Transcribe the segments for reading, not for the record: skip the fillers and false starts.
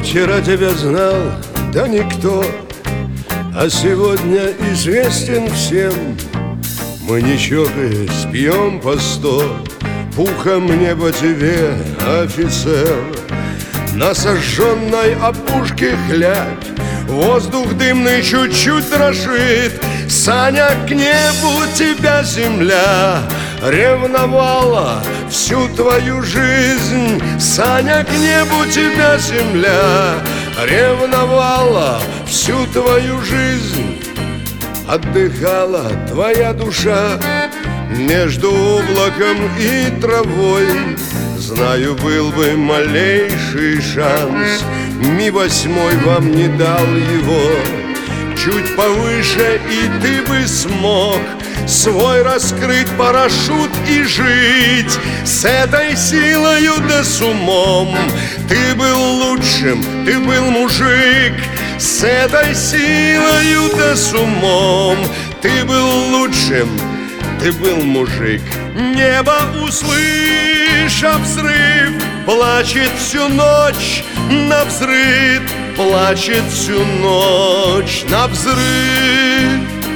вчера тебя знал, да никто, а сегодня известен всем. Мы не чокаясь пьем по 100, пухом небо тебе, офицер. На сожженной опушке хлябь, воздух дымный чуть-чуть дрожит. Саня, к небу тебя земля ревновала всю твою жизнь. Саня, к небу тебя земля ревновала всю твою жизнь. Отдыхала твоя душа между облаком и травой. Знаю, был бы малейший шанс, Ми-8 вам не дал его. Чуть повыше, и ты бы смог свой раскрыть парашют и жить с этой силою да с умом. Ты был лучшим, ты был мужик, с этой силою да с умом. Ты был лучшим, ты был мужик. Небо, услышав взрыв, плачет всю ночь на взрыв, плачет всю ночь на взрыв.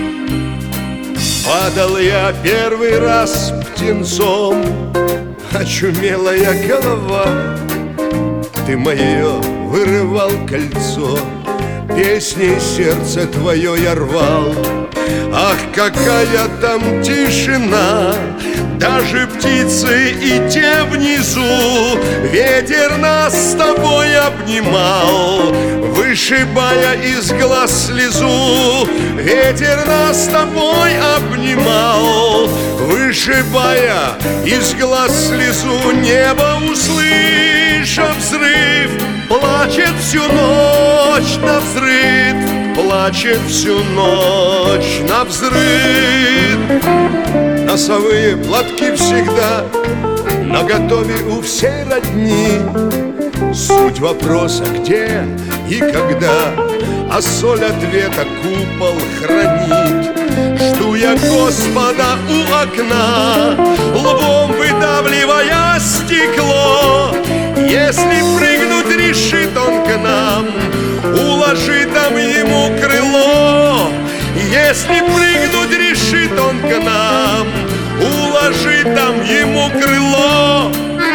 Падал я первый раз птенцом, очумелая голова. Ты мое вырывал кольцо, песней сердце твое я рвал. Ах, какая там тишина! Даже птицы и те внизу, ветер нас с тобой обнимал, вышибая из глаз слезу. Ветер нас с тобой обнимал, вышибая из глаз слезу. Небо, услышав взрыв, плачет всю ночь на взрыв, плачет всю ночь на взрыв. Носовые платки всегда наготове у всей родни. Суть вопроса где и когда, а соль ответа купол хранит. Жду я Господа у окна, лбом выдавливая стекло. Если прыгнуть решит он к нам, уложи там ему крыло. Если прыгнуть решит он к нам, уложи там ему крыло.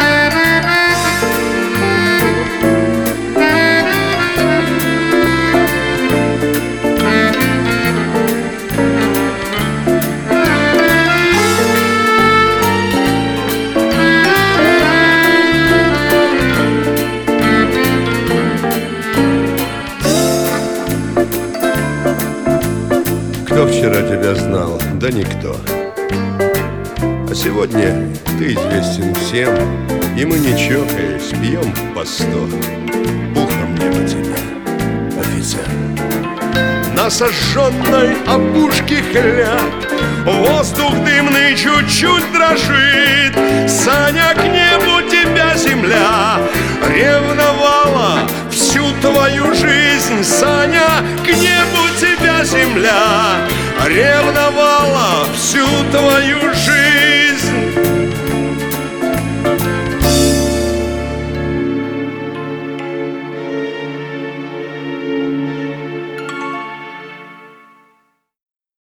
Кто вчера тебя знал? Да никто. А сегодня ты известен всем, и мы, не чокаясь, пьем по 100. Пухом небо тебя, офицер. На сожженной опушке хляб, воздух дымный чуть-чуть дрожит. Саня, к небу тебя земля ревновала всю твою жизнь. Саня, к небу тебя земля ревновала всю твою жизнь.